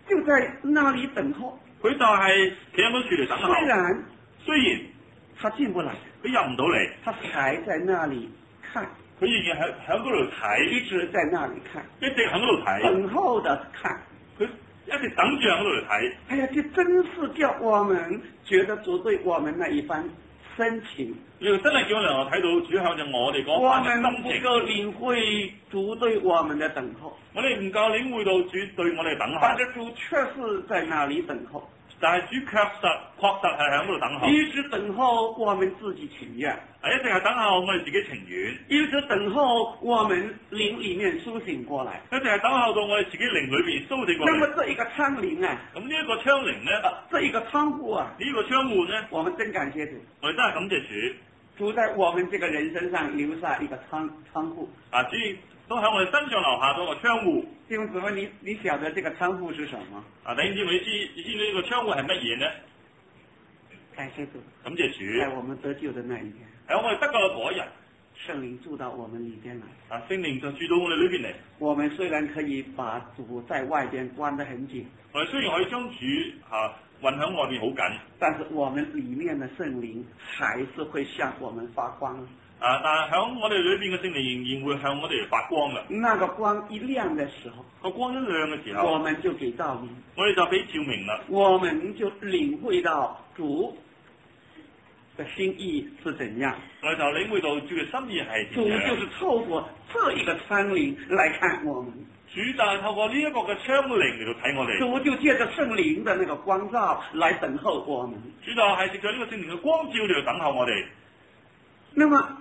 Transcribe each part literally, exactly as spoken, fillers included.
就在那里等候。 佢就係企喺嗰處嚟等候。 雖然雖然他進不來， 佢入唔到嚟， 他還在那里看， 佢仍然喺喺嗰度睇， 一直在那里看， 一直喺嗰度睇， 等候的看。 佢一直等住喺嗰度嚟睇。 哎呀，這真是叫我們覺得主對我們那一番深情。 你真係叫我哋睇到主向着我哋嗰我番嘅們不心情。 夠領會主對我們的等候， 我哋唔夠領會到主對我哋等候， 但是主確實在那裏等候， 但係主確實確實係喺嗰度等候， 一直等候我們自己情願， 係一直係等候我哋自己情願， 一直等候我們靈裏面甦醒過來， 一直係等候到我哋自己靈裏邊甦醒過嚟。 那麼這一個窗棂啊， 咁呢一個窗棂咧， 這一個窗戶啊， 呢個窗戶咧， 我們真感謝主， 我哋真係感謝主。 主在我們這個人身上留下一個窗窗戶啊，主都喺我哋身上留下咗個窗戶。 弟兄姊妹，你你曉得這個窗戶是什麼？ 啊，弟兄姊妹，你知你知呢個窗戶係乜嘢呢？ 感謝主， 感謝主。 在我們得救的那一天， 喺我哋得救嘅嗰一日， 聖靈住到我們裏邊來。 啊，聖靈就住到我哋裏邊嚟。 我們雖然可以把主在外邊關得很緊， 我哋雖然可以將主嚇運喺外邊好緊， 但是我們裏面的聖靈還是會向我們發光。 啊，但係喺我哋裏邊嘅聖靈仍然會向我哋發光嘅。 那個光一亮的時候， 個光一亮嘅時候， 我們就給照明， 我哋就俾照明啦。 我們就領會到主的心意是怎樣。 我哋就領會到主嘅心意係主點樣。 就是透過這一個窗棂來看我們。 主就係透過呢一個嘅窗棂嚟到睇我哋。 主就借着聖靈的那個光照來等候我們。 主就係藉着呢個聖靈嘅光照嚟到等候我哋。 那麼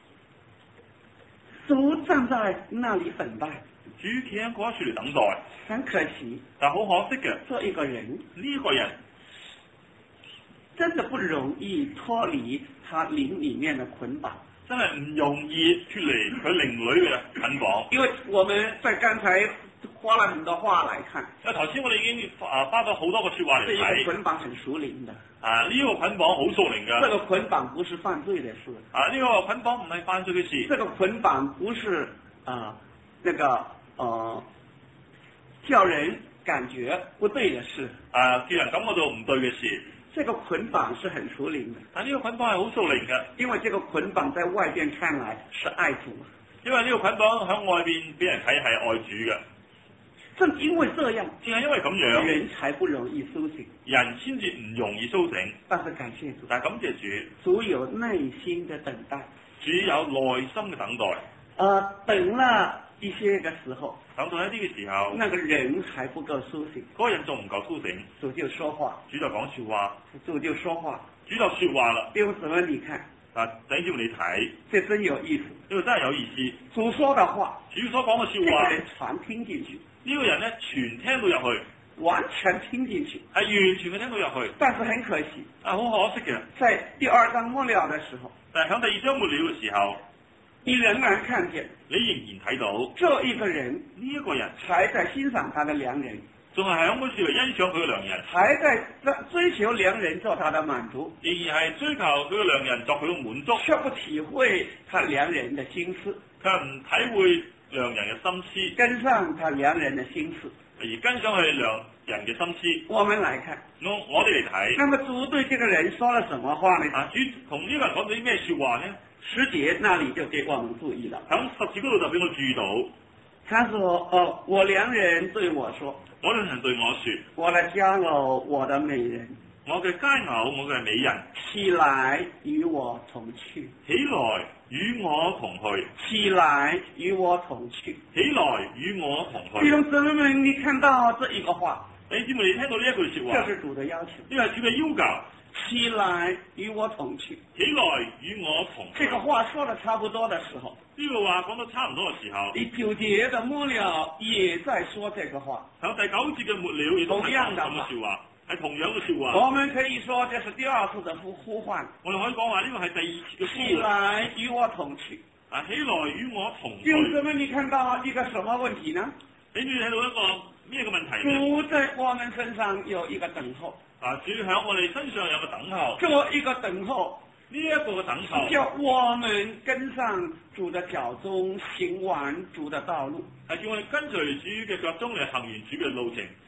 主站在那裏等待， 主企喺嗰一處嚟等待。 很可惜， 但好可惜嘅， 這一個人呢個人真的不容易脫離他靈裏面的捆綁， 真係唔容易脫離佢靈裏嘅捆綁。 因為我們在剛才花了很多話來看， 因為頭先我哋已經啊花咗好多個說話嚟這睇。 一個捆綁很屬靈的， 啊呢、這個捆綁好屬靈噶。 這個捆綁不是犯罪的事， 啊呢、這個捆綁唔係犯罪嘅事。 這個捆綁不是啊那個呃叫人感覺不對的事， 啊叫人感覺到唔對嘅事。 這個捆綁是很屬靈的， 啊呢、這個捆綁係好屬靈嘅， 因為這個捆綁在外邊看來是愛主， 因為呢個捆綁喺外邊俾人睇係愛主嘅。 正因為這樣， 正係因為咁樣， 人才不容易甦醒， 人先至唔容易甦醒。 但是感謝主， 但係感謝主， 主有耐心的等待， 主有耐心嘅等待。 呃，等了一些個時候， 等到一啲嘅時候， 那個人還不夠甦醒， 嗰個人仲唔夠甦醒， 主就說話， 主就講說話， 主就說話， 主就說話啦。 弟兄姊妹，你看， 啊，等住你睇， 這真有意思， 呢個真係有意思。 主說的話， 主所講嘅這說話， 個人全聽進去， 呢個人咧全聽到入去， 完全聽進去， 係完全嘅聽到入去。 但是很可惜， 啊，好可惜嘅， 在第二章末了的時候， 但係喺第二章末了嘅時候， 你仍然看見你仍然睇到這一個人呢一個人還在欣賞他的良人， 仲係喺嗰處嚟欣賞佢嘅良人， 還在追求良人做他的滿足， 仍然係追求佢嘅良人作佢嘅滿足， 卻不體會他良人的心思， 佢唔體會良人嘅心思， 跟上他良人的心思， 而跟上去良人嘅心思。 我們來看， 我我哋嚟睇， 那麼主對這個人說了什麼話呢？ 啊，主同呢個人講咗啲咩說話呢？ 十節那裡就給我們注意了， 喺十字嗰度就俾我注意到， 他說：哦，我良人對我說， 我良人對我說， 我的佳偶，我的美人， 我嘅佳偶，我嘅美人， 起來與我同去， 起來與我同去， 起來與我同去， 起來與我同去。 弟兄姊妹們，你看到這一個話， 弟兄姊妹，你聽到呢一句說話， 這是主的要求， 呢個係主嘅要求。 起來與我同去， 起來與我同去。 這個話說得差不多的時候， 呢個話講得差唔多嘅時候， 第九節的末了也在說這個話， 喺第九節嘅末了亦都係咁嘅說話，係同樣嘅說話。 我們可以說這是第二次的呼呼喚， 我哋可以講話呢個係第二次嘅呼喚。 起來與我同去， 啊，起來與我同去。 弟兄姊妹，你看到一個什麼問題呢？ 你睇到一個咩嘅問題呢？ 主在我們身上有一個等候。 啊！主喺我哋身上有個等候， 做一個等候， 呢一個嘅等候， 叫我們跟上主的腳蹤，行完主的道路， 係叫我哋跟隨主嘅腳蹤嚟行完主嘅路程，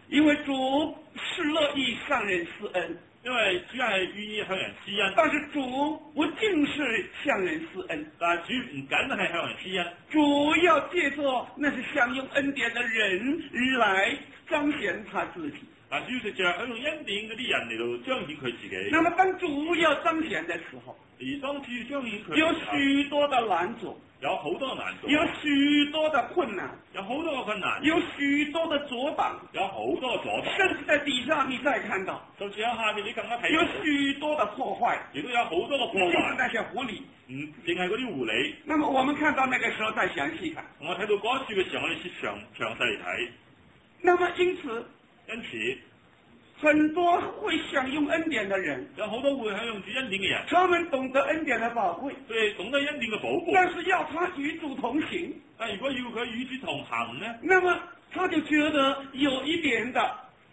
因為主是樂意向人施恩， 因為主係願意向人施恩。 但是主不淨是向人施恩， 但係主唔僅係向人施恩， 主要借助那是享用恩典的人來彰顯他自己。 嗱，主要藉著享用恩典嗰啲人嚟到彰顯佢自己。 那麼當主要彰顯的時候， 而當主要彰顯佢， 有許多的攔阻， 有好多難度， 有許多的困難， 有好多嘅困難， 有許多的阻擋， 有好多嘅阻擋。 甚至在底下你再看到， 甚至喺下面你更加睇有到， 許多的破壞， 亦都有好多嘅破就是壞。 那些狐狸。 唔淨係嗰啲狐狸。 那麼我們看到那個時候再詳細看， 我睇到嗰一處嘅時候，我哋先詳詳細嚟睇。 那麼因此， 因此很多會享用恩典的人， 有好多會享用主恩典嘅人， 他們懂得恩典的寶貴， 佢哋懂得恩典嘅寶貴。 但是要他與主同行， 但如果要佢與主同行呢， 那麼他就覺得有一點的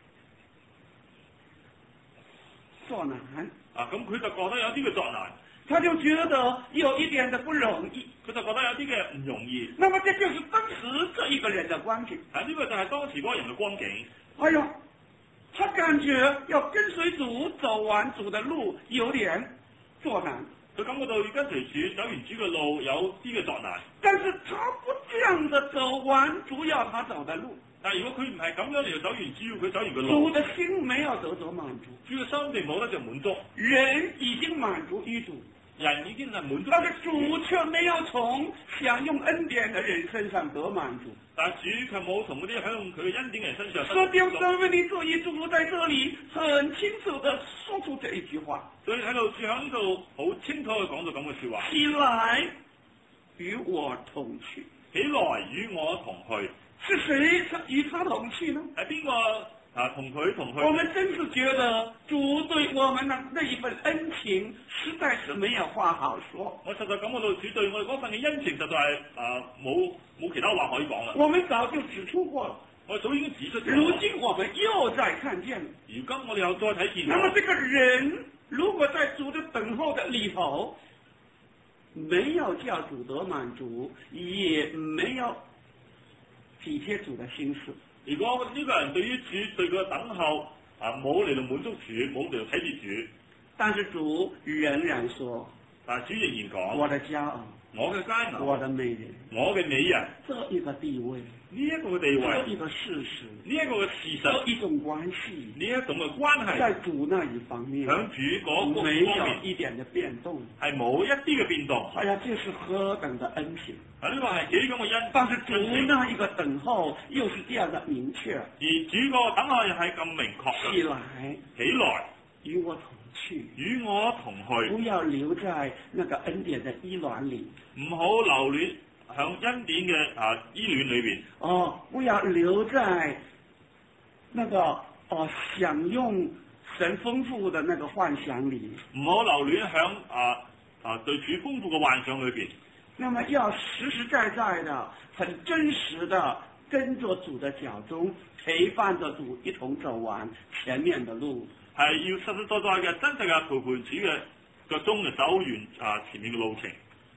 作難， 啊咁佢就覺得有啲嘅作難， 他就覺得有一點的不容易， 佢就覺得有啲嘅唔容易。 那麼這就是當時這一個人的光景。 啊，呢個就係當時嗰個人嘅光景。 哎呦，他感覺要跟隨主走完主的路有點作難， 佢感覺到要跟隨主走完主嘅路有啲嘅作難， 但是他不這樣的走完主要他走的路， 但係如果佢唔係咁樣嚟走完主要佢走完嘅主路， 的心沒有得着滿足， 主嘅心並冇得着滿足， 人已經滿足於主， 人已經係滿足， 但是主卻沒有從享用恩典的人身上得滿足。 但係主卻冇從嗰啲享用佢嘅恩典嘅人身上得所以弟兄滿足。 姊妹，你注意，主在這裡很清楚地說出這一句話， 所以喺度主喺呢度好清楚地講到咁嘅說話。 起來與我同去。 起來與我同去， 是誰與他同去呢？ 係邊個啊？同佢同去。 我們真是覺得主對我們的那一份恩情實在是沒有話好說。 我實在感覺到主對我哋嗰份嘅恩情實在係啊冇冇其他話可以講啦。 我們早就指出過了， 我早已經指出咗。 如今我們又再看見了。 如今我哋又再睇見。 那麼這個人如果在主的等候的裏頭，沒有叫主得滿足，也沒有體貼主的心思。 如果呢個人對於主對佢嘅等候啊冇嚟到滿足主，冇嚟到睇住主， 但是主仍然說， 但係主仍然講： 我的佳偶， 我嘅佳偶， 我的美人， 我嘅美人， 這一個地位， 呢一個嘅地位， 這一個事實， 呢一個嘅事這實， 一種關係， 呢一種嘅關係， 在主那一方面， 響主嗰個沒有方面一點的變動。 係冇一啲嘅變動。 哎呀，這是何等的恩情！ 啊，呢個係幾咁嘅恩， 但是主那一個等候又是這樣的明確。 而主個等候又係咁明確。 起來， 起來， 與我同去， 與我同去， 不要留在那個恩典的依戀裏。 唔好留戀響恩典嘅啊依戀裏邊。 哦，不要留在那個哦享用神豐富的那個幻想裏。 唔好留戀響啊啊對主豐富嘅幻想裏邊。 那麼要實實在在的、很真實的跟着主的腳蹤，陪伴着主一同走完前面的路。 係要實實在在嘅真實嘅陪伴主嘅腳蹤嘅走完啊前面嘅路程。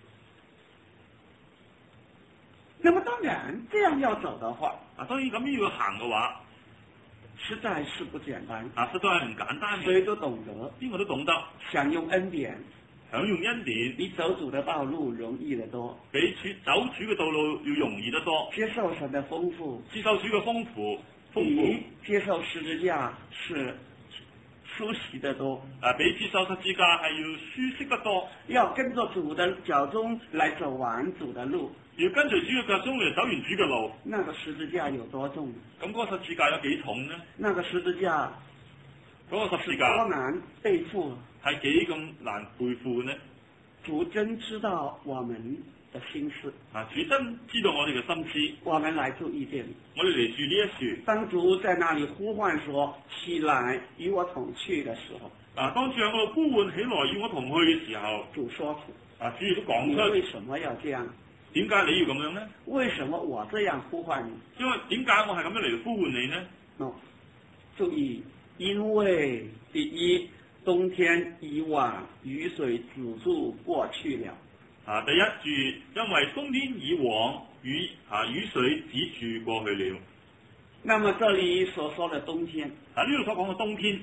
那麼當然，這樣要走的話， 啊當然咁樣要行嘅話， 實在是不簡單。 啊實在係唔簡單嘅。 誰都懂得， 邊個都懂得享用恩典， 享用恩典， 比走主的道路容易得多， 比主走主嘅道路要容易得多。 接受神的豐富， 接受主嘅豐富，豐比富接受十字架是舒適得多。 啊，比接受十字架係要舒適得多。 要跟着主的腳蹤來走完主的路， 要跟隨主嘅腳蹤嚟走完主嘅路。 那個十字架有多重？ 咁嗰個十字架有幾重呢？ 那個十字架嗰個十字架多難背負？ 係幾咁難背負呢？ 主真知道我們的心思。 啊，主真知道我哋嘅心思。 我們來注意這裡， 我哋嚟住呢一樹。 當主在那裡呼喚說起來與我同去的時候， 啊，當主喺嗰度呼喚起來與我同去嘅時候， 主說出， 啊，主亦都講你出， 為什麼要這樣？ 點解你要咁樣呢？ 為什麼我這樣呼喚你？ 因為點解我係咁樣嚟呼喚你呢？ 哦，注意，因為第一，冬天已晚，雨水止住過去了。 啊，第一注，因為冬天已往，雨啊雨水止住過去了。 那麼這裏所說的冬天， 啊呢度所講嘅冬天，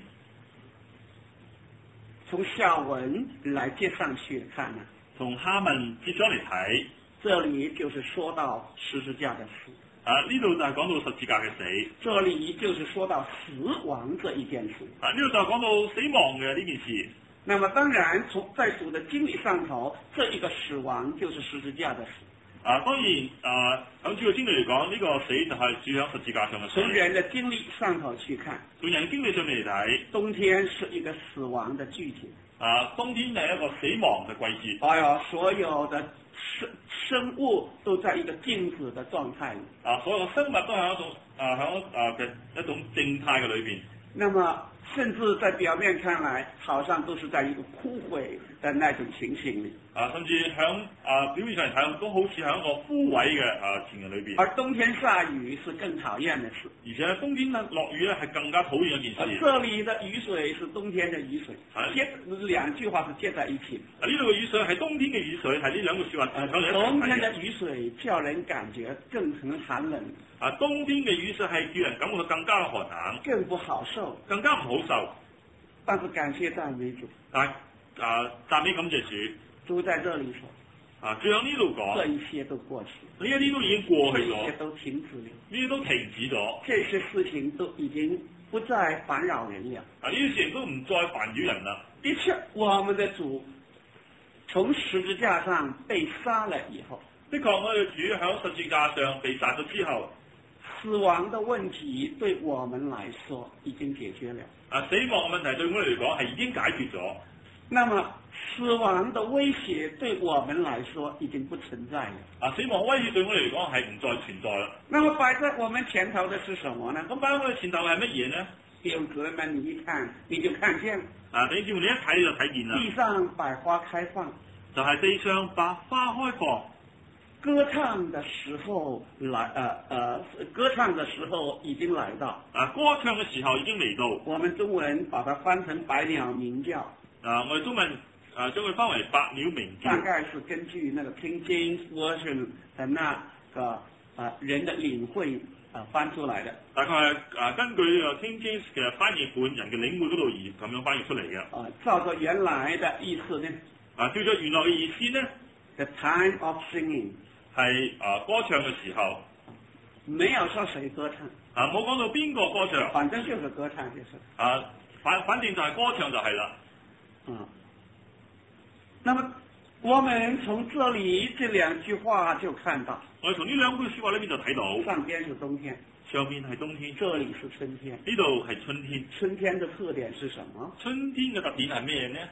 從下文來接上去看呢， 從下文接咗嚟睇， 這裏就是說到十字架的死。 啊呢度就係講到十字架嘅死， 這裏就是說到死亡這一件事。 啊呢度就係講到死亡嘅呢件事。 那麼當然從在主的經歷上頭，這一個死亡就是十字架的死。 啊當然啊喺主嘅經歷嚟講，呢、這個死就係主喺十字架上嘅死。 從人的經歷上頭去看， 從人經歷上面嚟睇， 冬天是一個死亡的季節。 啊冬天係一個死亡嘅季節。 哎呀，所有的生生物都在一個靜止的狀態裏。啊， 所有生物都係一種啊喺啊嘅一種靜態嘅裏邊。 那麼甚至在表面看來，好像都是在一個枯萎的那種情形裏。 啊，甚至響啊表面上嚟睇，都好似喺一個枯萎嘅啊情形裏邊。 而冬天下雨是更討厭的事。 而且冬天呢落雨咧係更加討厭一件事。 啊，這裏的雨水是冬天的雨水， 啊、 接兩句話是接在一起。 啊，呢度嘅雨水係冬天嘅雨水，係呢兩個說話講嚟一齊。 冬天的雨水叫人感覺更很寒冷。 啊，冬天嘅雨水係叫人感覺到更加寒冷， 更不好受， 更加唔好受。 但是感謝讚美主， 但啊讚美感謝主， 主在這裏說， 啊，最後呢度講， 這一切都過去， 呢一啲都已經過去咗， 這一切都停止了， 呢啲都停止咗， 這些事情都已經不再煩擾人了。 啊，呢啲事情都唔再煩擾人啦。 的確，我們的主從十字架上被殺了以後， 的確我哋主喺十字架上被殺咗之後， 死亡的問題對我們來說已經解決了。 啊，死亡嘅問題對我哋嚟講係已經解決咗。 那麼死亡的威脅對我們來說已經不存在了。 啊，死亡威脅對我哋嚟講係唔再存在啦。 那麼擺在我們前頭的是什麼呢？ 咁擺喺我哋前頭係乜嘢呢？ 弟兄姊妹們，你一看你就看見了。 啊，弟兄姊妹，你一睇你就睇見啦。 地上百花開放， 就係、是、地上百花開放。 歌唱的時候來，呃呃，歌唱的時候已經來到。 啊，歌唱嘅時候已經嚟到。 我們中文把它翻成百鳥鳴叫。 啊，我哋中文啊將佢翻為百鳥鳴叫。 大概是根據那個 King James Version 的那個啊、呃、人的領會啊翻出來的。大概係啊根據啊 King James 嘅翻譯本人嘅領會嗰度而咁樣翻譯出嚟嘅。 啊，照着原來的意思呢？ 啊，照着原來嘅意思呢 The time of singing。 係啊，歌唱嘅時候， 沒有說誰歌唱， 啊冇講到邊個歌唱， 反正就是歌唱就是， 啊反反正就係歌唱就係啦， 嗯，那麼我們從這裏這兩句話就看到， 我哋從呢兩句說話裏面就睇到， 上邊是冬天， 上面係冬天， 這裏是春天， 呢度係春天， 春天的特點是什麼？ 春天嘅特點係咩呢？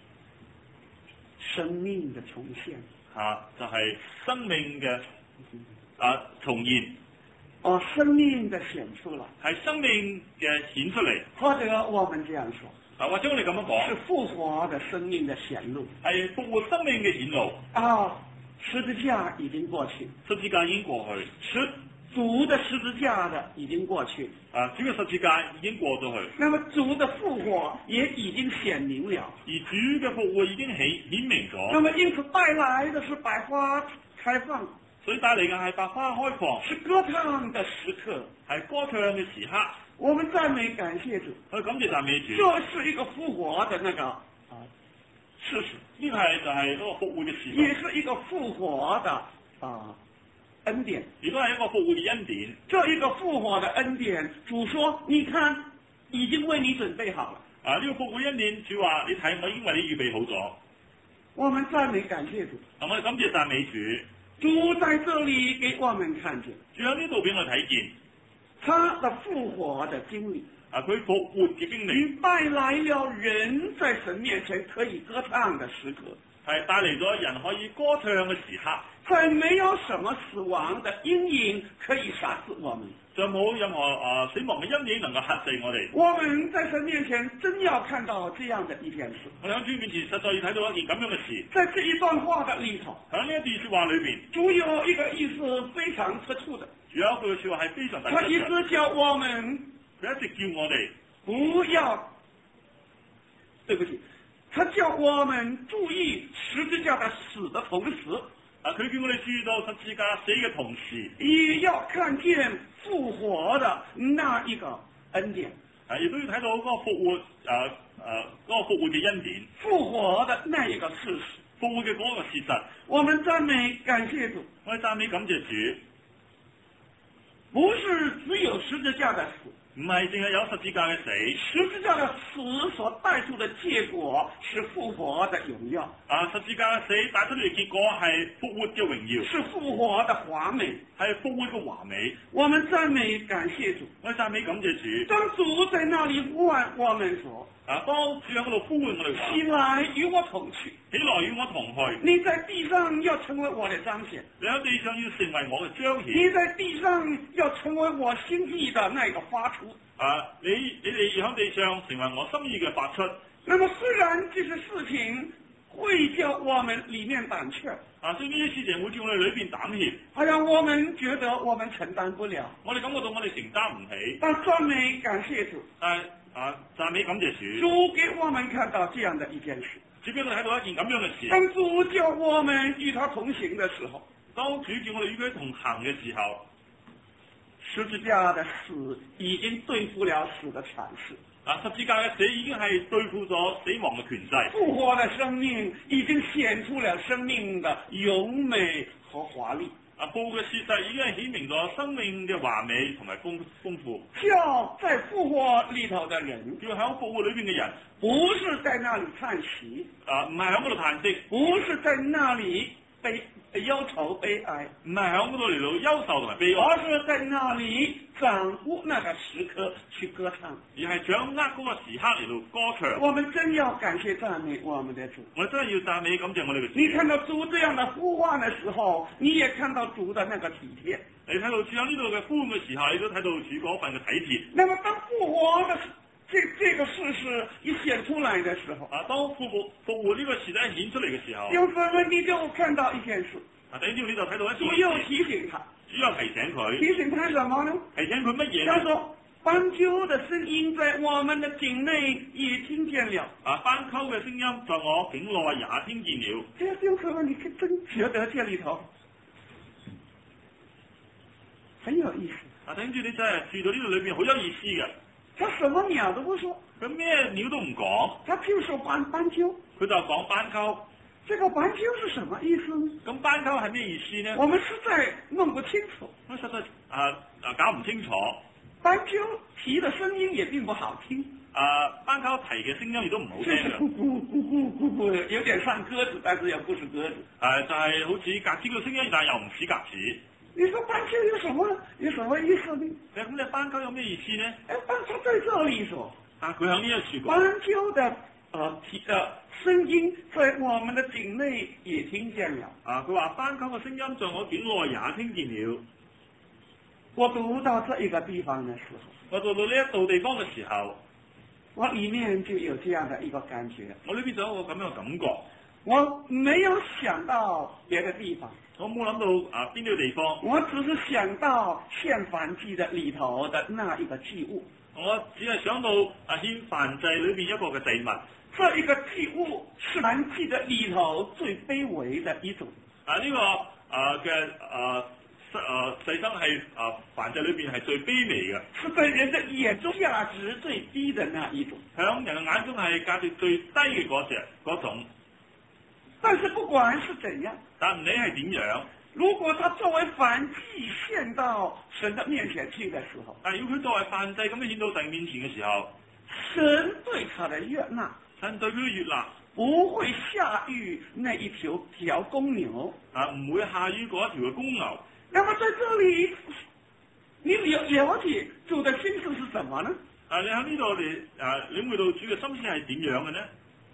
生命的重現。 啊，就係、是、生命嘅啊重現， 哦，生命的顯出來， 係生命嘅顯出嚟， 或者我們這樣說， 啊或者我哋咁樣講， 是復活的生命的顯露， 係復活生命嘅顯露。 啊，十字架已經過去， 十字架已經過去， 十主的十字架的已經過去， 啊主嘅十字架已經過咗去， 那麼主的復活也已經顯明了， 而主嘅復活已經顯顯明咗。 那麼因此帶來的是百花開放， 所以帶嚟嘅係百花開放， 是歌唱的時刻， 係歌唱嘅時刻。 我們讚美感謝主， 去感謝讚美主。 這是一個復活的那個啊事實， 呢個係就係嗰個復活嘅事實， 也是一個復活的啊恩典， 亦都係一個復活嘅恩典。 這一個復活的恩典，主說：你看，已經為你準備好了。 啊，呢、這個復活恩典，主話：你睇，我已經為你預備好咗。 我們讚美感謝主， 我哋感謝讚美主。 主在這裏給我們看見， 主喺呢度俾我睇見， 他的復活的經歷。 啊，佢復活嘅經歷， 帶來了人在神面前可以歌唱的時刻， 係帶嚟咗人可以歌唱嘅時刻。 在沒有什麼死亡的陰影可以殺死我們， 就冇任何啊死亡嘅陰影能夠嚇死我哋。 我們在神面前真要看到這樣的一件事。 我喺主面前實在要睇到一件咁樣嘅事。 在這一段話的裏頭， 喺呢一段說話裏邊， 主有一個意思非常突出的。 主有一句說話係非常突出嘅。 他一直叫我們， 佢一直叫我哋不要，對不起，他叫我們注意十字架的死的同時， 啊，佢叫我哋注意到十字架死嘅同時， 也要看見復活的那一個恩典。 啊，亦都要睇到嗰個復活，誒、啊、誒，嗰、啊那個復活嘅恩典， 復活的那一個事實。 復活嘅嗰個事實。 我們讚美感謝主， 我哋讚美感謝主， 不是只有十字架的死。 唔係淨係有十字架嘅死， 十字架的死所帶出的結果是復活的榮耀。 啊，十字架嘅死帶出嚟嘅結果係復活嘅榮耀， 是復活的華美， 係復活嘅華美。 我們讚美感謝主， 我哋讚美感謝主。 當主在那裡呼喚我們說， 啊，當主喺嗰度呼喚我哋話， 起來與我同去， 起來與我同去。 你在地上要成為我的彰顯， 你喺地上要成為我嘅彰顯。 你在地上要成為我心意的那個發出。 啊，你你哋要喺地上成為我心意嘅發出。 那麼雖然這些事情會叫我們裡面膽怯， 啊，所以呢啲事情會叫我哋裏邊膽怯， 好像我們覺得我們承擔不了， 我哋感覺到我哋承擔唔起。 但讚美感謝主， 但係啊，讚美感謝主， 主給我們看到這樣的一件事。 主俾我哋睇到一件咁樣嘅事。 當主叫我們與他同行的時候， 當主叫我哋與佢同行嘅時候， 十字架的死已經對付了死的權勢， 啊，十字架嘅死已經係對付咗死亡嘅權勢。 復活的生命已經顯出了生命的榮美和華麗。 啊，復活嘅事實已經係顯明咗生命嘅華美同埋豐豐富。 叫在復活裏頭的人， 叫喺復活裏邊嘅人， 不是在那裏嘆息， 啊，唔係喺嗰度嘆息， 不是在那裏悲憂愁悲哀， 唔係喺嗰度嚟到憂愁同埋悲哀， 而是在那裏掌握那個時刻去歌唱， 而係掌握嗰個時刻嚟到歌唱。 我們真要感謝讚美我們的主。 我真係要讚美感謝我哋嘅主。 你看到主這樣的呼喚的時候，你也看到主的那個體貼。 你睇到主喺呢度嘅呼喚嘅時候，你都睇到主嗰份嘅體貼。 那麼當復活的這這個事實一顯出來的時候， 啊，當復活復活呢個時代顯出嚟嘅時候， 有時候你就看到一件事。 啊，等住你就睇到一主又提醒他， 主要提醒佢， 提醒他什麼呢？ 提醒佢乜嘢？ 他說：斑鳩的聲音在我們的境內也聽見了。 啊，斑鳩嘅聲音在我境內也聽見了。 這個弟兄們，你真覺得這裏頭很有意思。 啊，等住你真係住到呢度裏邊好有意思嘅。 他什麼鳥都不說， 佢咩鳥都唔講， 他就說斑斑鳩。 佢就講斑鳩。 這個斑鳩是什麼意思呢？ 咁斑鳩係咩意思呢？ 我們實在弄不清楚。 我實在啊啊搞唔清楚。 斑鳩啼的聲音也並不好聽。 啊，斑鳩啼嘅聲音亦都唔好聽嘅。 咕咕咕咕咕咕，有點像鴿子，但是又不是鴿子。 誒，就係好似鴿子嘅聲音，但係又唔似鴿子。 你說斑鳩有什麼？有什麼意思呢？ 誒，咁你斑鳩有咩意思呢？ 誒，斑鳩在這裏說， 啊，佢喺呢一處講。 斑鳩的呃啼的聲音在我們的境內也聽見了。 啊，佢話斑鳩嘅聲音在我境內也聽見了。 我讀到這一個地方的時候， 我讀到呢一度地方嘅時候， 我裏面就有這樣的一個感覺。 我呢邊就有一個咁樣嘅感覺。 我沒有想到別的地方， 我冇諗到啊邊個地方， 我只是想到獻燔祭的裏頭的那一個祭物。 我只係想到啊獻燔祭裏邊一個嘅祭物。 這一個祭物是燔祭的裏頭最卑微的一種。 啊呢、這個啊嘅啊啊祭牲係啊燔祭裏邊係最卑微嘅， 是在人的眼中價值最低的那一種。 響人嘅眼中係價值最低嘅嗰隻嗰種。 但是不管是怎樣， 但唔理係點樣， 如果他作為燔祭獻到神的面前去的時候， 但如果佢作為燔祭咁樣獻到神面前嘅時候， 神對他的悅納， 神對佢嘅悅納不會下於那一條條公牛， 啊，唔會下於嗰一條嘅公牛。 那麼在這裏，你了了解主的心思是什麼呢？ 啊，你喺呢度嚟啊，領會到主嘅心思係點樣嘅呢？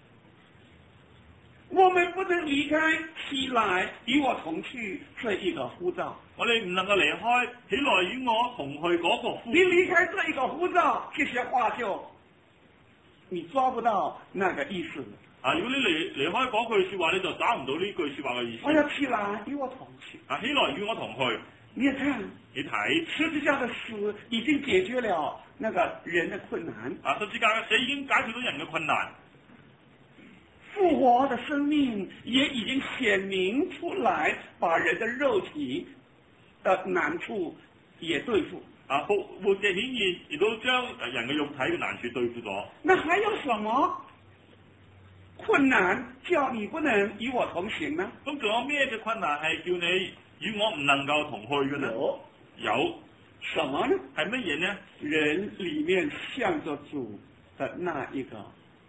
我們不能離開起來與我同去這一個呼召， 我哋唔能夠離開起來與我同去嗰個呼召。 你離開這一個呼召，這些話就你抓不到那個意思了。 啊，如果你離離開嗰句說話，你就找唔到呢句說話嘅意思。 我要起來與我同去。 啊，起來與我同去。 你看， 你睇十字架的死已經解決了那個人的困難。 啊，十字架嘅死已經解決到人嘅困難。 复活的生命也已經顯明出來，把人的肉體的難處也對付。 啊，復活嘅顯現亦都將人嘅肉體嘅難處對付咗。 那還有什麼困難叫你不能與我同行呢？ 咁仲有咩嘅困難係叫你與我唔能夠同去嘅呢？ 有， 有什麼呢？ 係乜嘢呢？ 人裏面向着主的那一個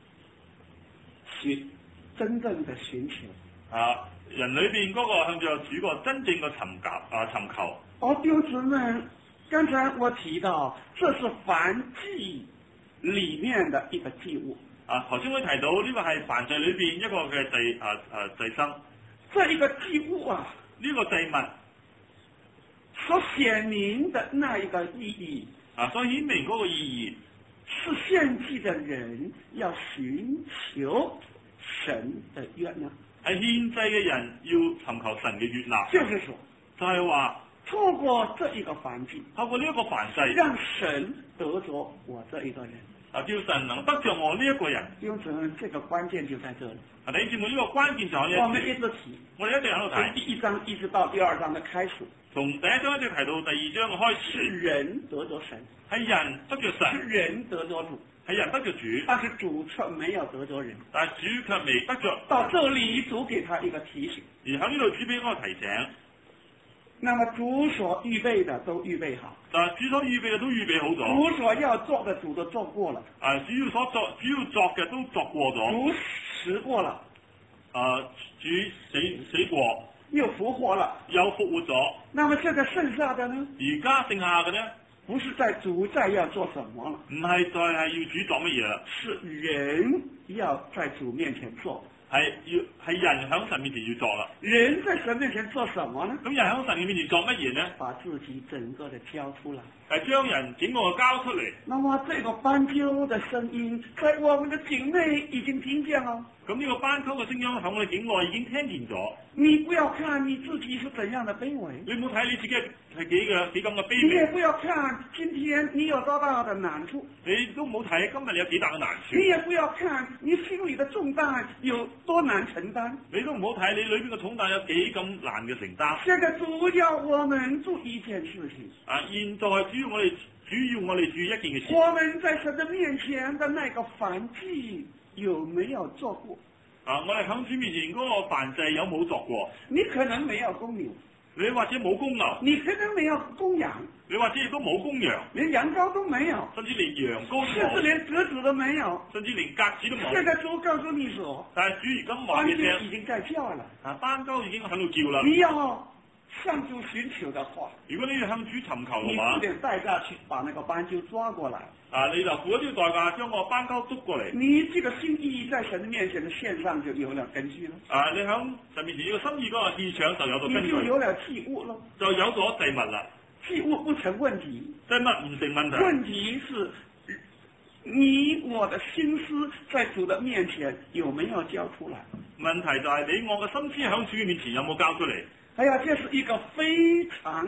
尋真正的尋求。 啊，人裏邊嗰個向着主個真正嘅尋求啊尋求。 哦，弟兄姊妹，剛才我提到，這是燔祭裏面的一個祭物。 啊，頭先我提到呢個係燔祭裏邊一個嘅祭啊啊祭牲。 這一個祭物啊， 呢個祭物所顯明的那一個意義啊，所顯明嗰個意義是獻祭的人要尋求神的悅納， 係獻祭嘅人要尋求神嘅悅納。 就是說， 就係話透過這一個燔祭， 透過呢一個燔祭， 讓神得着我這一個人。 啊，叫神能得着我呢一個人。 弟兄姊妹，這個關鍵就在這裡。 啊，弟兄姊妹，呢個關鍵就喺呢一處。 我們一直提， 我哋一定喺度睇。 從第一章一直到第二章的開始， 從第一章一直提到第二章嘅開始， 是人得着神， 係人得着是神， 人得着主， 係人得着主， 但是主卻沒有得着人。 但係主卻未得着。 到這裡，主給他一個提醒。 而喺呢度主俾我個提醒。 那麼主所預備的都預備好， 但係主所預備嘅都預備好咗。 主所要做的主都做過了， 啊，主要所作主要作嘅都作過咗。 主死過了， 啊，主死死過， 又復活了， 又復活咗。 那麼這個剩下的呢？ 而家剩下嘅呢？ 不是在主再要做什麼了， 唔係再係要主作乜嘢啦， 是人要在主面前做。 係要係人喺神面前要作啦。 人在神面前做什麼呢？ 咁人喺神嘅面前作乜嘢呢？ 把自己整個的交出來， 係將人整個交出嚟。 那麼這個斑鳩的聲音在我們的境內已經聽見了。 咁呢個斑鳩嘅聲音喺我哋境內已經聽見咗。 你不要看你自己是怎樣的卑微， 你唔好睇你自己係幾嘅幾咁嘅卑你也微。 不要看今天你有多大的難處， 你都唔好睇今日你有幾大嘅難處。 你也不要看你心裏的重擔有多難承擔。 你都唔好睇你裏邊嘅重擔有幾咁難嘅承擔。 這個主要我們注意一件事情。 啊，現在主要我哋主要我哋注意一件嘅事。 我們在神的面前的那個燔祭有沒有做過？ 啊，我哋喺主面前嗰個燔祭有冇作過？ 你可能沒有公牛， 你或者冇公牛， 你可能沒有公羊， 你或者亦都冇公羊， 連羊羔都沒有， 甚至連羊羔都甚至冇， 連鴿子都沒有。 甚至連鴿子都冇。 現在主告訴你說， 但係主而家話斑俾你聽， 鳩已經在叫了， 啊，斑鳩已經喺度叫啦。 你要向主尋求的話， 如果你要向主尋求你嘅話付，點代價去把那個斑鳩抓過來。 啊，你就付一啲代價將個斑鳩捉過嚟。 你這個心意在神面前的獻上就有了根據了， 啊，你喺神面前呢個心意嗰個獻上就有個根你就據， 有了祭物了。 就有咗祭物啦。 祭物不成問題， 祭物唔成問題， 問題是你我的心思在主的面前有沒有交出來？ 問題就係你我嘅心思喺主嘅面前有冇交出嚟？ 哎呀，這是一個非常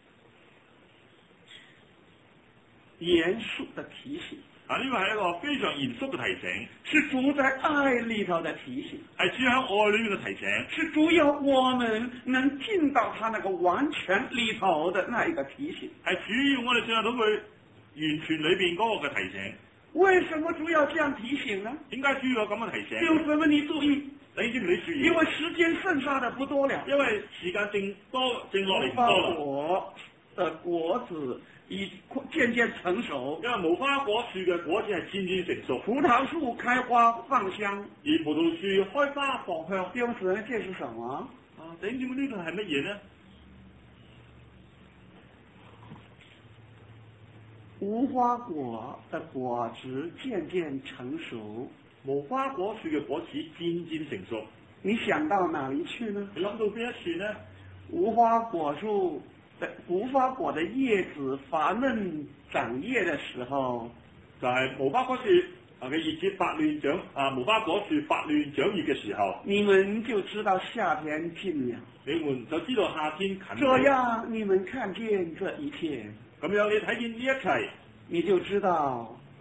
嚴肅的提醒， 啊，呢個係一個非常嚴肅嘅提醒， 是主在愛裏頭的提醒， 係主喺愛裏面嘅提醒， 是主要我們能進到他那個完全裏頭的那一個提醒。 係主要我哋進入到佢完全裏邊嗰個嘅提醒。 為什麼主要這樣提醒呢？ 點解主要有咁嘅提醒？ 弟兄姊妹，你注意， 你知唔知注意？ 因為時間剩下的不多了， 因為時間剩多剩落嚟唔無花多啦。 果的果子已漸漸成熟， 因為無花果樹嘅果子係漸漸成熟， 葡萄樹開花放香， 而葡萄樹開花放香。 弟兄姊妹，這是什麼？ 啊，弟兄姊妹，呢個係乜嘢呢？ 無花果的果子漸漸成熟， 無花果樹嘅果子漸漸成熟。 你想到哪裡去呢？ 你諗到邊一處呢？ 無花果樹的無花果的葉子發嫩長葉的時候， 就係無花果樹啊嘅葉子發嫩長啊，無花果樹發嫩長葉嘅時候， 你們就知道夏天近了。 你們就知道夏天近了。 這樣你們看見這一切， 咁樣你睇見呢一切， 你就知道你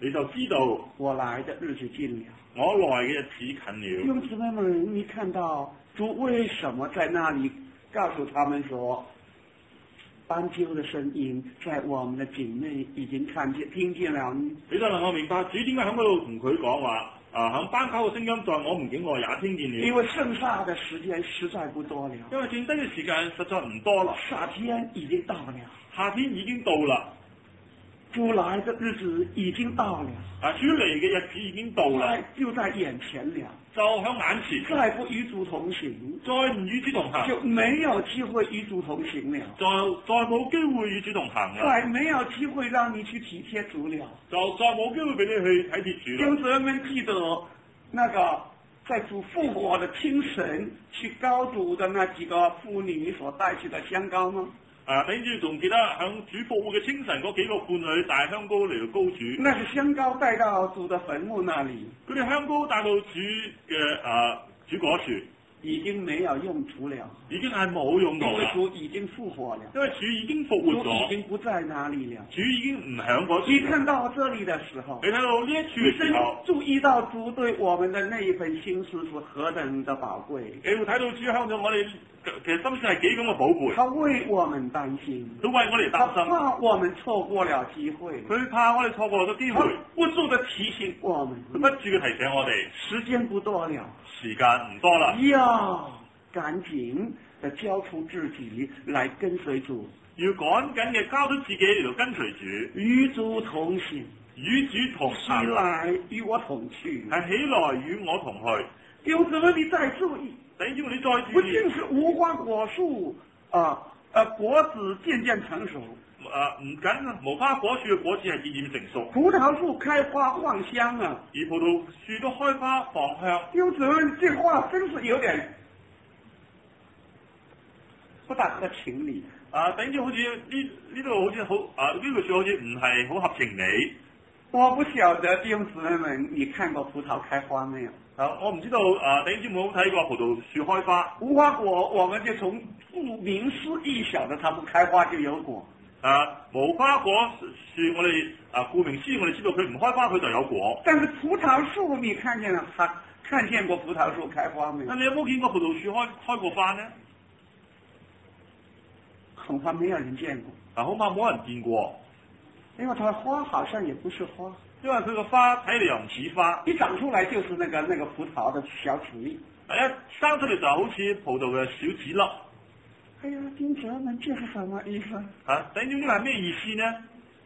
你就知道我來的日子近了。 我來嘅日子近了。 弟兄姊妹們，你看到主為什麼在那裡告訴他們說，斑鳩的聲音在我們的境內已經看見聽見了呢？ 你就能夠明白主點解喺嗰度同佢講話啊，響斑鳩嘅聲音在我們境內也聽見了。 因為剩下的時間實在不多了， 因為剩低嘅時間實在唔多啦， 夏天已經到了， 夏天已經到啦， 主來的日子已經到了， 啊，主嚟嘅日子已經到啦， 就在眼前了， 就響眼前， 再不與主同行， 再唔與主同行， 就沒有機會與主同行了， 再再冇機會與主同行啦， 再沒有機會讓你去體貼主了， 就再冇機會俾你去體貼主啦。 弟兄姊妹們記得那個在主復活的清晨去高主的那幾個婦女所帶去的香膏嗎？ 啊！等住仲記得響主復活嘅清晨嗰幾個婦女帶香膏嚟到高主， 那是香膏帶到主的墳墓那裡， 佢哋香膏帶到主嘅啊主嗰處， 已經沒有用處了， 已經係冇用到因為啦， 主已經復活了， 因為主已經復活主已咗， 經不在那裡了。 主已經唔響嗰處。 你看到這裡的時候， 你睇到呢一處嘅時候， 注意到主對我們的那一份心思是何等的寶貴， 你會睇到主向咗我哋其實心思係幾咁嘅寶貴， 他為我們擔心， 佢為我哋他擔心， 怕我們錯過了機會， 佢怕我哋錯過咗機他會， 不住的提醒我們， 佢不住嘅提醒我哋， 時間不多了， 時間唔多啦， 要趕緊的交出自己來跟隨主， 要趕緊嘅交出自己嚟到跟隨主， 與主同行， 與主同起行， 來與我同去。 係起來與我同去。 弟兄姊妹，你再注意， 弟兄你再不注意， 僅是無花果樹啊，呃，果子漸漸成熟， 啊唔緊啊，無花果樹嘅果子係漸漸成熟， 葡萄樹開花放香啊。 而葡萄樹都開花放香。 弟兄姊妹，這話真是有點不大合情理。 啊，等於好似呢呢度好似好啊呢句說好似唔係好合情理。 我不曉得弟兄姊妹們，你看過葡萄開花沒有？ 啊，我唔知道啊，弟兄姊妹有冇睇過葡萄樹開花？ 無花果，我們就從顧名思義曉得它不開花就有果。 啊，無花果樹我哋啊顧名思義我哋知道佢唔開花佢就有果。 但是葡萄樹，你看見了？看看見過葡萄樹開花沒有？ 那你有冇見過葡萄樹開開過花呢？ 恐怕沒有人見過。 啊，恐怕冇人見過。 因為它的花好像也不是花， 因為佢個花睇嚟又唔似花， 一長出來就是那個那個葡萄的小籽粒， 一生出嚟就好似葡萄嘅小籽粒。 哎呀，弟兄姊妹們，這是什麼意思？ 啊，等於呢個係咩意思呢？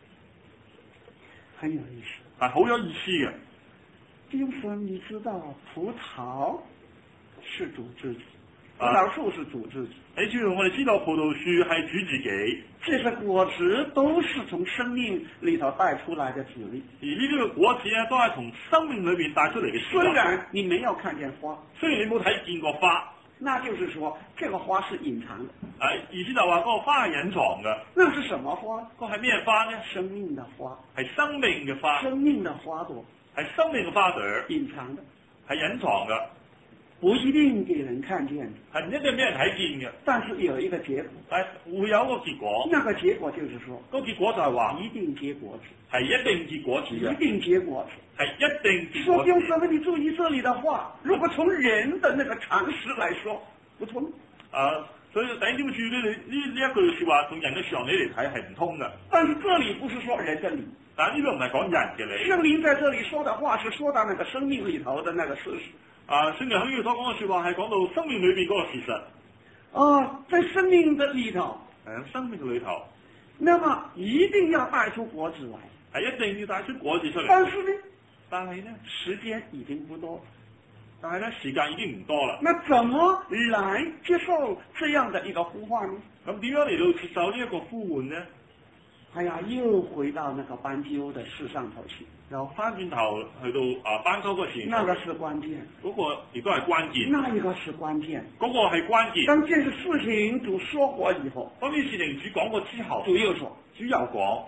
很有意思， 係好有意思嘅。 弟兄姊妹，你知道葡萄是主自己，葡萄樹是主自己。 你知道我哋知道葡萄樹係主自己， 這些果子都是從生命裏頭帶出來的籽粒， 而呢啲嘅果子咧都係從生命裏邊帶出嚟嘅。 雖然你沒有看見花， 雖然你冇睇見過花， 那就是說這個花是隱藏的。 誒，意思就話嗰個花係隱藏嘅。 那是什麼花？ 嗰係咩花呢？ 生命的花， 係生命嘅花， 生命的花朵， 係生命嘅花朵， 隱藏的， 係隱藏嘅。 不一定給人看見， 係唔一定俾人睇見嘅， 但是有一個結果， 係會有一個結果。 那個結果就是說， 嗰個結果就係話一定結果子， 係一定結果子嘅， 一定結果子， 係一定結說果子。 弟兄姊妹，你注意這裡的話，如果從人的那個常識來說，不通。 啊，所以第一點注意呢呢呢一句說話，從人嘅常理嚟睇係唔通嘅。 但是這裡不是說人的理， 但係呢個唔係講人嘅理。 聖靈在這裡說的話是說到那個生命裡頭的那個事實。 啊，聖靈喺呢度所講嘅說話係講到生命裏邊嗰個事實。 啊，在生命的裡頭， 誒，生命嘅裏頭， 那麼一定要帶出果子來， 係一定要帶出果子出嚟。 但是呢， 但係呢， 時間已經不多， 但係咧時間已經唔多啦。 那怎麼來接受這樣的一個呼喚呢？ 咁點樣嚟到接受呢一個呼喚呢？ 哎呀，又回到那個斑鳩的事上頭去， 又翻轉頭去到啊斑鳩嗰時， 那個是關鍵， 嗰個亦都係關鍵， 那一個是關鍵， 嗰個係關鍵。 當這件事情主說過以後， 當呢事情主講過之後， 主又說， 主又講，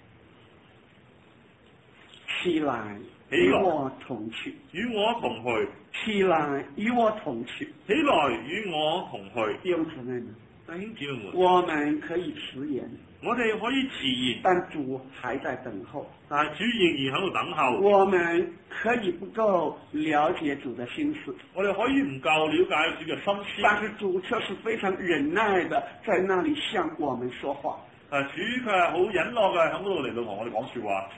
起來與我同去， 與我同去， 起來與我同去， 起來與我同去。 弟兄姊妹們， 弟兄姊妹們， 我們可以遲延。 我哋可以遲延， 但主還在等候。 但係主仍然喺度等候。 我們可以不夠了解主的心思， 我哋可以唔夠了解主嘅心思， 但是主卻是非常忍耐的，在那裡向我們說話。 但主佢係好忍耐嘅，喺嗰度嚟到同我哋講說話。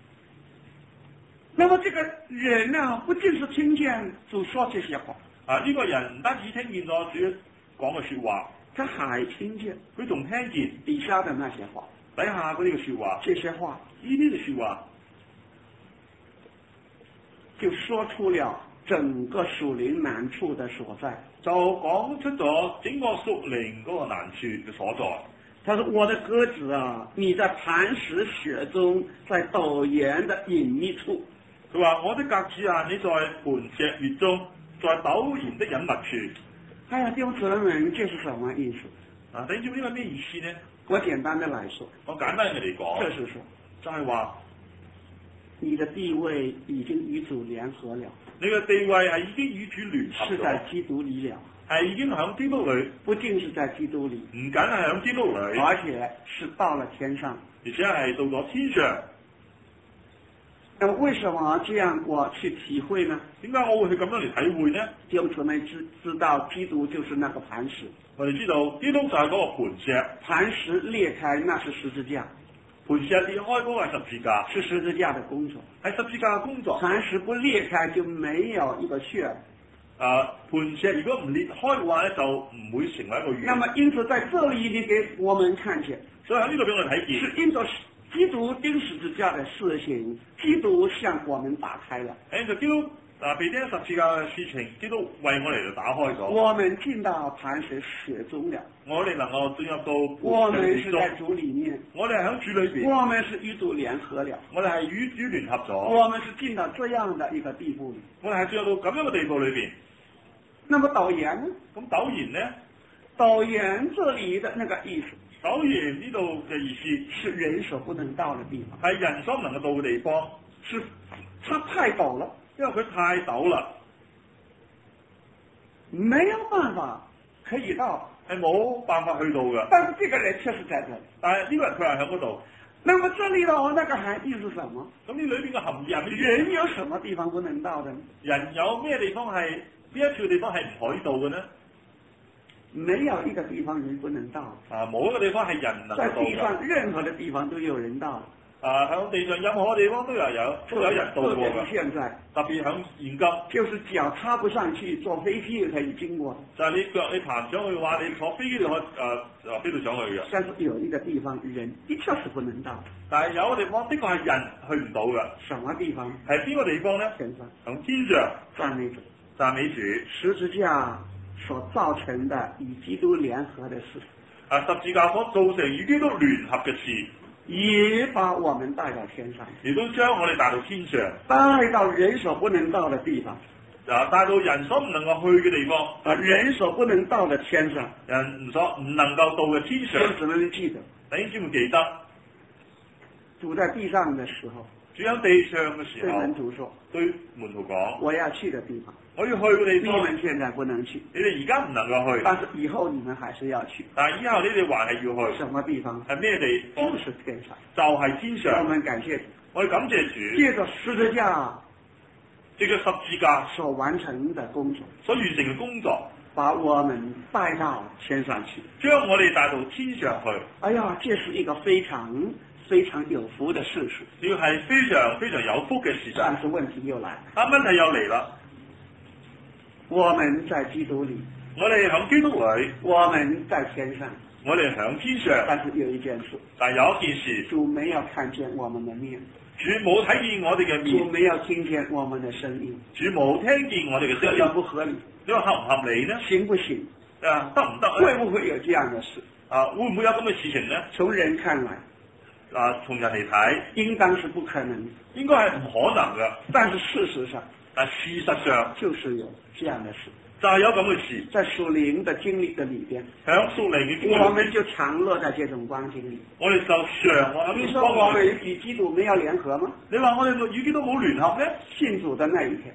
那麼這個人啊，不僅是聽見主說這些話， 啊呢、這個人唔單止聽見咗主講嘅說話， 他還聽見佢仲聽見底下的那些話， 底下嗰啲嘅說話， 這些話呢啲嘅說話就說出了整個屬靈難處的所在， 就講出咗整個屬靈嗰個難處嘅所在。 他說：我的鴿子啊，你在磐石雪中，在陡岩的隱秘處。 佢話：我的鴿子啊，你在磐石穴中，在陡然的隱密處。 哎呀，弟兄姊妹們，這是什麼意思？ 啊，你知唔知呢個咩意思呢？ 我簡單的來說， 我簡單嘅嚟講， 這是說， 就係話你的地位已經與主聯合了， 你嘅地位係已經與主聯合咗， 是在基督裏了， 係已經響基督裏， 不僅是在基督裏， 唔僅係響基督裏， 而且是到了天上， 而且係到咗天上。 那麼為什麼這樣我去體會呢？ 點解我會去咁樣嚟體會呢？ 弟兄姊妹知知道，基督就是那個磐石， 我哋知道基督就係嗰個磐石， 磐石裂開那是十字架， 磐石裂開嗰個係十字架， 是十字架的工作， 係十字架嘅工作。 磐石不裂開就沒有一個穴。 啊，磐石如果唔裂開嘅話咧，就唔會成為一個穴。 那麼因此在這裏你給我們看見， 所以喺呢度俾我哋睇見， 是因着基督釘十字架的事情，基督向我們打開了。 誒，就基督啊被釘十字架嘅事情，基督為我哋就打開咗。 我們進到磐石雪中了。 我哋能夠進入到我們磐石中， 是在主裡面。 我哋喺主裏邊。 我們是與主聯合了。 我哋係與主聯合咗。 我們是進到這樣的一個地步裡。 我哋係進入到咁樣嘅地步裏邊。 那麼陡岩呢？ 咁陡然呢？ 陡岩這裡的那個意思， 陡然呢度嘅意思是人所不能到的地方， 係人所唔能夠到嘅地方， 是它太陡了， 因為佢太陡啦， 沒有辦法可以到， 係冇辦法去到嘅。 但是這個人確實在這裡， 但係呢個人佢係喺嗰度。 那麼這裡的那個含義是什麼？ 咁呢裏邊嘅含義係咩？ 人有什麼地方不能到的呢？ 人有咩地方係邊一處地方係唔可以到嘅呢？ 沒有一個地方人不能到。 啊，冇一個地方係人能夠到嘅。 在地上任何的地方都有人到。 啊，喺地上任何地方都有有都有人到過嘅。 特別是現在， 特別喺現今， 就是腳插不上去，坐飛機可以經過。 就係你腳你爬上去嘅話，你坐飛機你可以誒誒飛到上去嘅。 但是有一個地方人的確是不能到。 但係有個地方的確係人去唔到嘅。 什麼地方？ 係邊個地方咧？ 天上。 喺天上。 讚美主。 讚美主。 十字架所造成的與基督聯合的事。 啊，十字架所造成與基督聯合嘅事。 也把我們帶到天上， 亦都將我哋帶到天上， 帶到人所不能到的地方， 啊，帶到人所唔能夠去嘅地方， 啊，人所不能到的天上， 人唔所唔能夠到嘅天上。 只能記得， 弟兄姊妹記得， 主在地上的時候， 主喺地上嘅時候， 對門徒說， 對門徒講， 我要去的地方， 我要去嘅地方， 你們現在不能去， 你哋而家唔能夠去， 但是以後你們還是要去。 但係以後你哋還係要去。 什麼地方？ 係咩地方？ 就是天上， 就係天上。 我們感謝主， 我哋感謝主， 借着十字架， 借着十字架所完成的工作， 所完成嘅工作， 把我們帶到天上去， 將我哋帶到天上去。 哎呀，這是一個非常非常有福的事實， 呢個係非常非常有福嘅事實。 但是問題又來， 啊，問題又嚟啦。 我們在基督裏， 我哋響基督裏， 我們在天上， 我哋響天上。 但是有一件事， 但係有一件事， 主沒有看見我們的面， 主冇睇見我哋嘅面， 主沒有聽見我們的聲音， 主冇聽見我哋嘅聲音。 合不合理？ 你話合唔合理呢？ 行不行？ 啊，得唔得？ 會不會有這樣的事？ 啊，會唔會有咁嘅事情呢？ 從人看來， 啊，從人嚟睇， 應當是不可能， 應該係唔可能嘅。 但是事實上， 但事實上就是有這樣的事， 就係有咁嘅事。 在屬靈的經歷的裏邊， 響屬靈嘅經歷， 我們就常樂在這種光景裏。 我哋就常我你說我們與基督沒有聯合嗎？ 你話我哋與基督冇聯合呢？ 信主的那一天，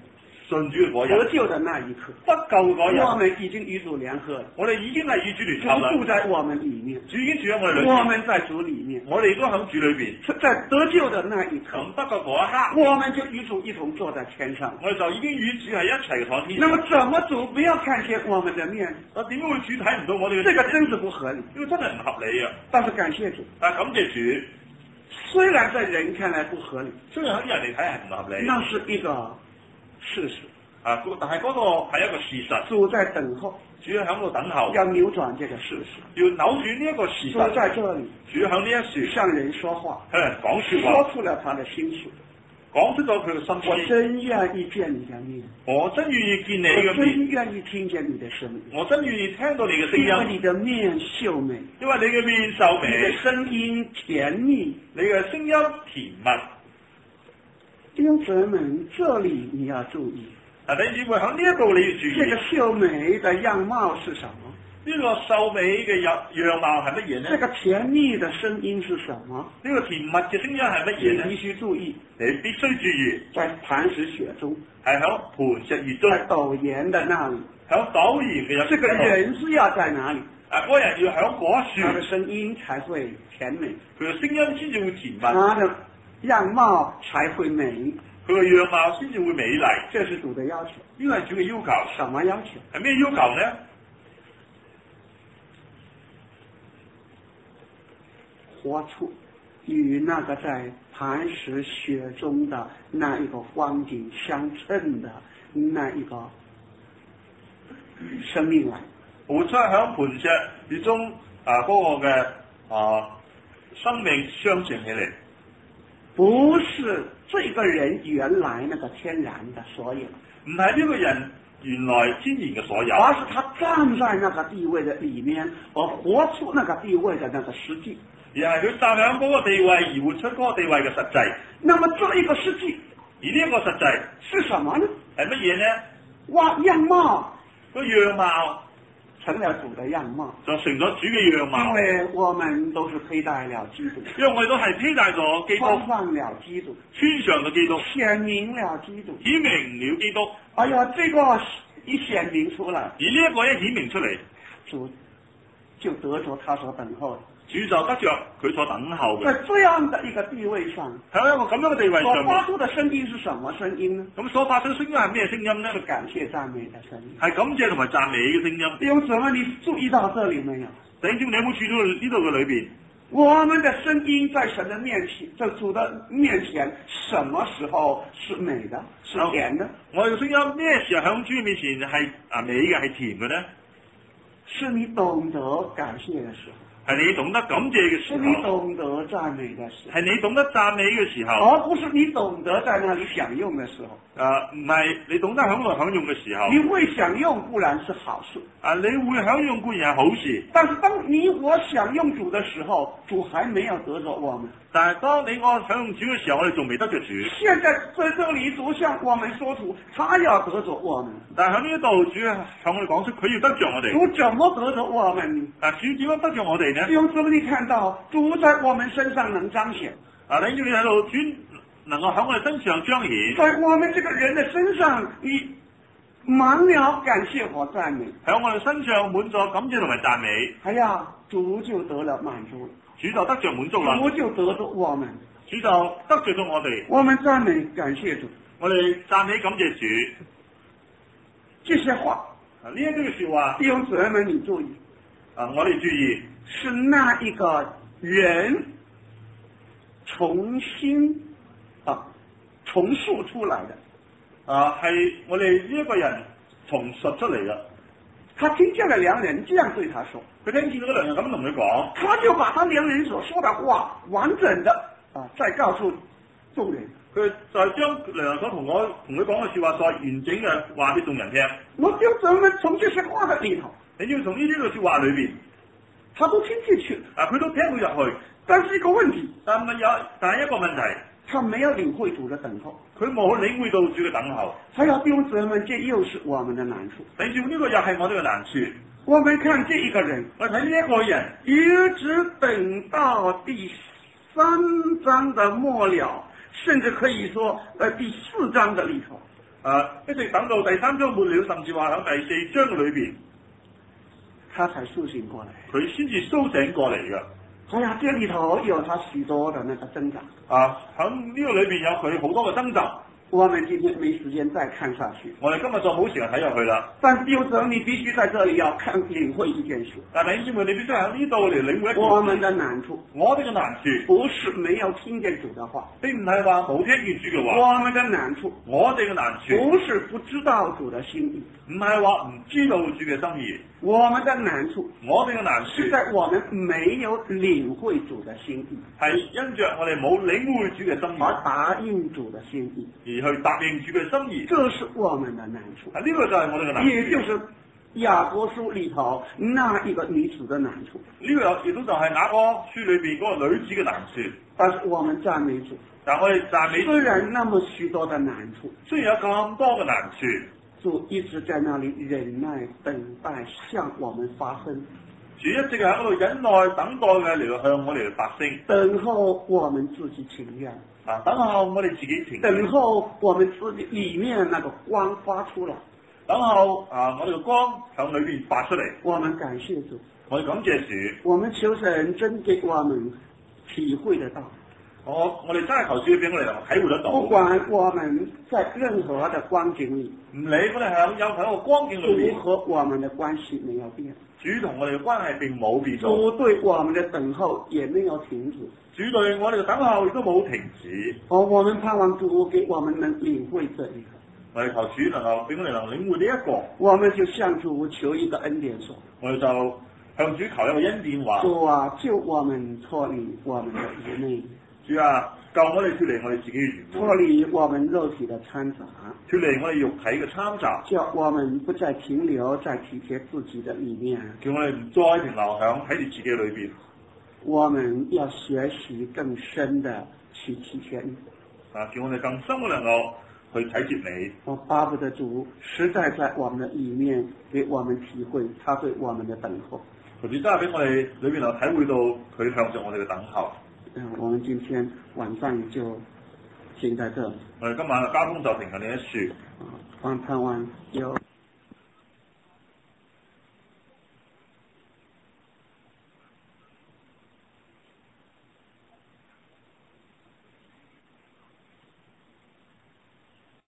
信主嘅嗰日， 得救的那一刻， 得救嗰日， 我們已經與主聯合了， 我哋已經係與主聯主合啦， 住在我們裡面， 主已經住喺我哋裏面， 我們在主裡面， 我哋都喺主裏邊。 在得救的那一刻， 咁得救嗰一刻， 我們就與主一同坐在天上。 我哋就已經與主係一齊坐天上。 那麼怎麼主不要看見我們的面？ 啊，點解會主睇唔到我哋嘅？ 這個真是不合理， 呢個真係唔合理啊！ 但是感謝主， 但係感謝主， 雖然在人看來不合理， 雖然喺啲人嚟睇係唔合理， 那是一個事實。 啊，但係嗰個係一個事實。 主在等候， 主要喺度等候， 要扭轉這個事實， 要扭轉呢一個事實。 主在這裡， 主要喺呢一處向人說話， 向人講說話， 說出了他的心事， 講出咗佢嘅心我意。 真願意見你的面， 我真願意見你我嘅面， 真願意聽見你的聲音， 我真願意聽到你嘅聲因為音， 你的面秀美， 因為你嘅面秀你的美， 聲音甜蜜。 你嘅聲音甜蜜。 弟兄姊妹們，這裡你要注意， 啊，你只會喺呢一度你要注意， 這個秀美的樣貌是什麼？ 呢個秀美嘅樣樣貌係乜嘢呢？ 這個甜蜜的聲音是什麼？ 呢個甜蜜嘅聲音係乜你嘢呢？ 必須注意， 你必須注意， 在磐石雪中， 係喺磐石穴中， 在陡岩的那裡， 喺陡岩嘅入這個人是要在哪裡？ 啊，嗰人要喺嗰他的處， 聲音才會甜美， 佢嘅聲音先至會甜蜜， 他的樣貌才會美。 佢嘅樣貌先至會美麗。 這是主的要求。 呢個係主嘅要求。 什麼要求？ 係咩要求呢？ 活出與那個在磐石雪中的那一個光景相稱的那一個生命來。 活出喺磐石穴中啊嗰個嘅啊生命相稱起嚟， 不是這個人原來那個天然的所有， 唔係呢個人原來天然嘅所有， 而是他站在那個地位的裡面，而活出那個地位的那個實際。 而係佢站喺嗰個地位而活出嗰個地位嘅實際。 那麼這一個實際， 而呢一個實際是什麼呢？ 係乜嘢呢？ 哇，樣貌， 個樣貌成了主的樣貌， 就成咗主嘅樣貌。 因為我們都是佩戴了基督， 因為我哋都係披戴咗基督， 穿上了基督， 穿上咗基督， 顯明了基督。 顯明了基督。 哎呀，這個一顯明出來， 而呢一個一顯明出嚟， 主就得着他所等候的。 主就得着佢所等候嘅。 在這樣的一個地位上， 喺一個咁樣嘅地位所上面， 發出的聲音是什麼聲音呢？ 咁所發出聲音係咩聲音呢？ 是感謝讚美的聲音。 係感謝同埋讚美嘅聲音。 弟兄姊妹，你注意到這裡沒有？ 弟兄姊妹，你有冇注意到呢度嘅裏邊？ 我們的聲音在神的面前，在主的面前，什麼時候是美的，是甜的？ 我哋嘅聲音咩時候喺主面前係啊美嘅，係甜嘅呢？ 是你懂得感謝嘅時候， 係你懂得感謝嘅時是你候， 懂得讚美嘅時候， 係你懂得讚美嘅時候， 而不是你懂得在那裡享用嘅時候。 啊唔係你懂得享樂享用嘅時候。 你會享用固然是好事， 啊你會享用固然係好事， 但是當你我享用主的時候，主還沒有得着我們。 但係當你我享用主嘅時候，我哋仲未得着主。 現在在這裡主向我們說出，他要得着我們。 但係喺呢一度，主向我哋講出佢要得着我哋。 主怎麼得着我們？ 啊，主點樣得着我哋呢？ 弟兄姊妹，你看到主在我們身上能彰顯， 啊，你要你喺度，主能夠喺我哋身上彰顯， 在我們這個人的身上，你滿了感謝和讚美， 喺我哋身上滿咗感謝同埋讚美， 哎呀，主就得了滿足， 主就得着滿足啦， 主就得着我們， 主就得着咗我哋。 我們讚美感謝主。 我哋讚美感謝主。 這些話， 啊，呢一句說話， 弟兄姊妹們，你注意， 啊，我哋注意， 是那一個人重新啊重述出來的。 啊，係我哋呢一個人重述出嚟嘅。 他聽見了良人這樣對他說， 佢聽見嗰個良人咁同佢講， 他就把他良人所說的話完整的啊再告訴眾人。 佢就係將良人所同我同佢講嘅說話再完整嘅話俾眾人聽。 我就怎麼從這些話的裏頭， 你要從呢啲嘅說話裏邊， 他都聽進去了， 啊，佢都聽到入去。 但是一個問題， 但係有，但係一個問題， 他沒有領會主的等候。 佢冇領會到主嘅等候。 還有弟兄姊妹們，這又是我們的難處。 等住呢個又係我哋嘅難處。 我們看這一個人， 我睇呢一個人， 一直等到第三章的末了，甚至可以說，呃，第四章的裏頭， 啊，一直等到第三章末了，甚至話喺第四章嘅裏邊， 他才甦醒過來。 佢先至甦醒過嚟嘅。 哎呀，這裏頭有他許多的那個掙扎。 啊，喺呢個裏邊有佢好多嘅掙扎。 我們今天沒時間再看下去。 我哋今日就冇時間睇入去啦。 但是有時候你必須在這裏要看領會一件事。 但係因為你必須喺呢度嚟領會一件事。 我們的難處， 我哋嘅難處， 不是沒有聽見主的話， 並唔係話冇聽見主嘅話。 我們的難處， 我哋嘅難處， 不是不知道主的心意， 唔係話唔知道主嘅心意。 我們的難處， 我哋嘅難處， 是在我們沒有領會主的心意， 係因着我哋冇領會主嘅心意， 而答應主的心意， 而去答應主嘅心意。 這是我們的難處。 啊，呢個就係我哋嘅難處。 也就是雅各書裏頭那一個女子的難處。 呢個亦都就係雅歌書裏邊嗰個女子嘅難處。 但是我們讚美主， 但我哋讚美主， 雖然那麼許多的難處， 雖然有咁多嘅難處， 主一直在那裏忍耐等待向我們發聲， 主一直喺嗰度忍耐等待嘅嚟到向我哋發聲， 等候我們自己情願， 啊，等候我哋自己情願， 等候我們自己裏面那個光發出來， 等候啊我哋嘅光向裏邊發出嚟。 我們感謝主， 我哋感謝主， 我們求神真給我們體會得到。 我我哋真係求主俾我哋能夠體會得到。 不管我們在任何的光景裏， 唔理我哋喺有喺一個光景裏邊， 主和我們的關係沒有變， 主同我哋嘅關係並冇變到， 主對我們的等候也沒有停止， 主對我哋嘅等候亦都冇停止。 哦，我們盼望主給我們能領會這一個， 我哋求主能夠俾我哋能領會呢一個， 我們就向主求一個恩典說， 我哋就向主求一個恩典話， 主啊，救我們脫離我們的愚昧， 主啊，救我哋脫離我哋自己嘅愚昧， 脫離我們肉體的摻雜， 脫離我哋肉體嘅摻雜， 叫我們不再停留在體貼自己的裏面， 叫我哋唔再停留響喺住自己裏邊。 我們要學習更深的去體貼你， 啊，叫我哋更深嘅能夠去體貼你。 我巴不得主實在在我們的裏面給我們體會他對我們的等候。 求主真係俾我哋裏邊能體會到佢向着我哋嘅等候。 嗯，我們今天晚上就停在這裡。 我哋今晚嘅交通就停喺呢一處。 啊，盼盼望有。